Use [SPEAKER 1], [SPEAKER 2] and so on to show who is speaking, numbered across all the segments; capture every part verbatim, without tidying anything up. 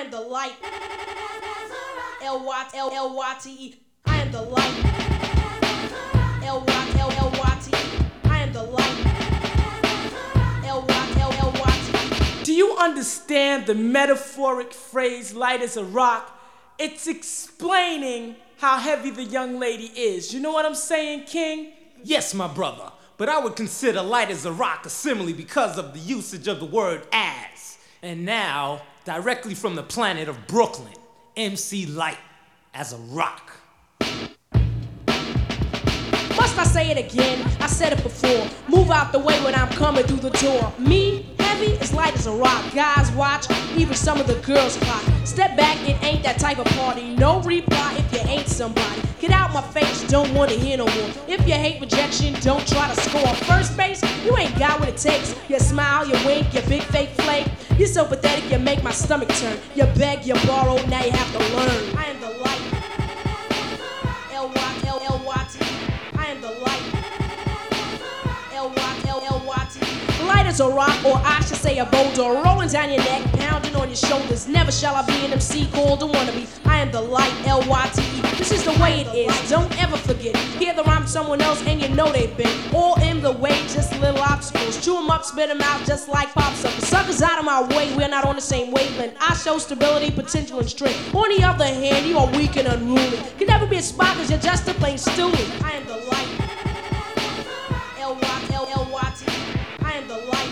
[SPEAKER 1] am the light. L Y L L Y T E. I am the light. L Y L L Y T E. I am the light. L Y L L Y T E.
[SPEAKER 2] Do you understand the metaphoric phrase light as a rock? It's explaining how heavy the young lady is. You know what I'm saying, King?
[SPEAKER 3] Yes, my brother, but I would consider light as a rock a simile because of the usage of the word as. And now, directly from the planet of Brooklyn, M C Lyte as a rock.
[SPEAKER 1] Must I say it again? I said it before. Move out the way when I'm coming through the door. Me, heavy, as light as a rock. Guys watch, even some of the girls clock. Step back, it ain't that type of party. No reply if you ain't somebody. Get out my face, don't wanna hear no more. If you hate rejection, don't try to score. First base, you ain't got what it takes. You smile, you wink, you big fake flake. You're so pathetic, you make my stomach turn. You beg, you borrow, now you have to learn. I am the light. L Y L L Y T. I am the light. L Y L L Y T. Light as a rock, or I should say a boulder, rolling down your neck, pounding on your shoulders. Never shall I be an M C called a wannabe. I am the light, L Y T E. This is the way it is, don't ever forget. Hear the rhyme someone else and you know they've been all in the way, just little obstacles. Chew them up, spit them out just like popsicles. Suckers out of my way, we're not on the same wavelength. I show stability, potential, and strength. On the other hand, you are weak and unruly. Can never be a spot cause you're just a plain stoolie. I am the light. L Y L L Y T. I am the light.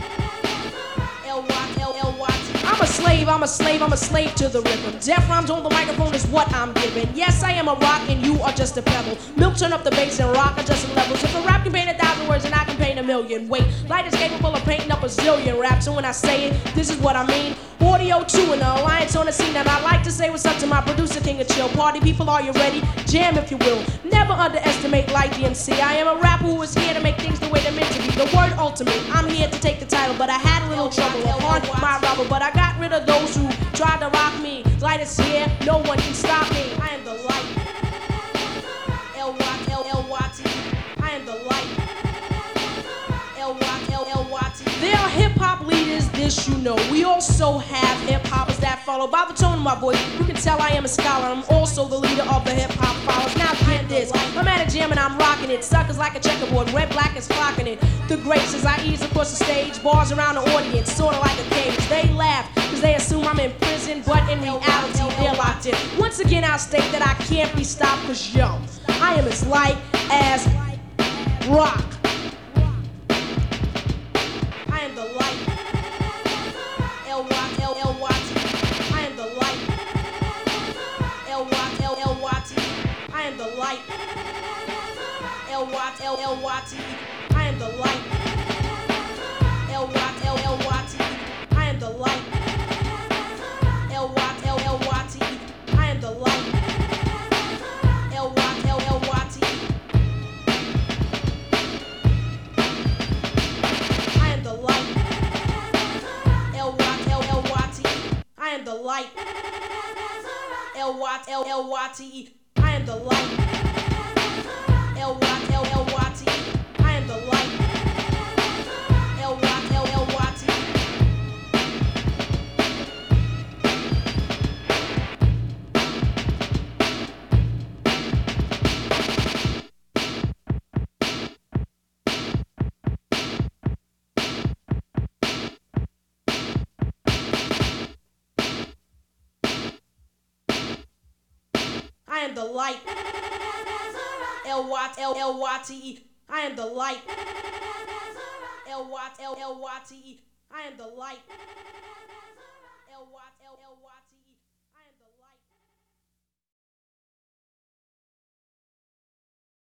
[SPEAKER 1] L Y L L Y T. I'm a slave, I'm a slave, I'm a slave to the rhythm. Death rhymes on the microphone is what I'm giving. Yes, I am a rock and you are just a pebble. Milk turn up the bass and rock adjusting levels. If a rap can paint a thousand words and I can paint a million. Wait, light is capable of painting up a zillion raps. So when I say it, this is what I mean. Audio two and the alliance on the scene. And I like to say what's up to my producer, King of Chill. Party people, are you ready? Jam if you will. Never underestimate Lyte the M C. I am a rapper who is here to make things the way they're meant to be. The word ultimate, I'm here to take the title. But I had a little trouble upon my rubber. But I got rid of those who tried to rock me. Light is here, no one can stop me. I am the light. L Y L L Y T. I am the light. L Y L L Y T. There are hip-hop leaders, this you know. We also have hip-hoppers that follow. By the tone of my voice, you can tell I am a scholar. I'm also the leader of the hip-hop followers. Now get this, I'm at a jam and I'm rocking it. Suckers like a checkerboard, red, black is clocking it. The greats as I ease across the stage, bars around the audience, sorta like a cage. They laugh, cause they assume I'm in prison, but in reality, they're locked in. Once again, I'll state that I can't be stopped, cause yo, I am as light as rock. I am the light. L Y L L Y T. I am the light. L Y L L Y T. I am the light. L Y L L Y T. I am the light. L Y L L Y T. I am the light. L Y L L Y T. I am the light. L Y L L Y T. I am the light. L Y L L Y T. I am the light. L Y L L Y T. I am the light. L Y L L Y T. I am the light. L Y L L Y T. I am the light. L Y L L Y T E. I am the light. L Y L L Y T E. I am the light. L Y L L Y T E. I am the light.